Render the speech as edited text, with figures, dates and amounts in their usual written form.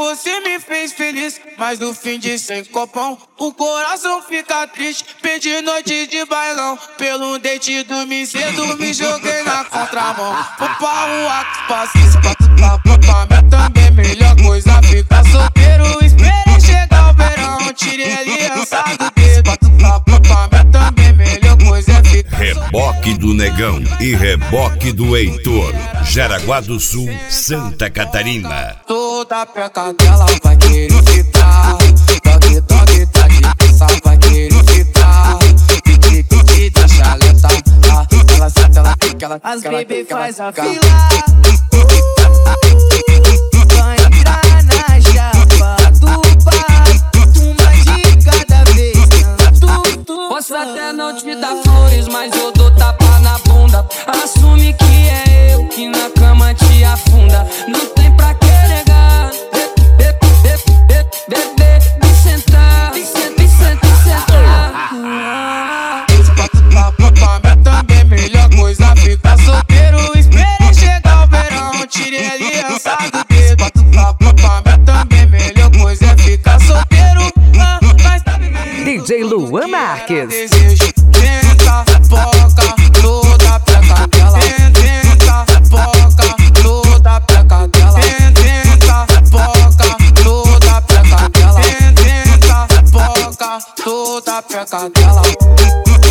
você me fez feliz, mas no fim de sem copão o coração fica triste. Perdi noite de bailão, pelo date dormi cedo, me joguei na contramão. Vou pra rua que paciência pra tu tá pra mim também. Melhor coisa ficar solteiro, esperei chegar o verão. Tirei a aliança do dedo pra tu tá pra mim também. Melhor coisa é ficar Reboque do Negão e Reboque do Heitor, Jaraguá do Sul, Santa Catarina. Toda peca dela vai querer ficar. Toque, toque, toque, essa vai querer ficar. Piti, piti, deixa lenta. Ela senta, ela fica, ela as baby faz a fila. Vai entrar na chapa do bar, uma de cada vez. Posso até não te dar flores, mas eu dou tapa na bunda. Assume que é eu que na cama te afunda. Não tem pra que negar. Bebê, me sentar, me sentar. Pra mim também melhor coisa ficar solteiro, esperei chegar o verão. Tirei a aliança do dedo. Pra mim também melhor coisa é ficar solteiro. Mas tá vivendo DJ Luan Marques. desejo. Tenta, foca, toda peca dela. Tenta, foca, toda peca dela. Tenta, foca, toda peca dela. Tenta, foca, toda peca dela.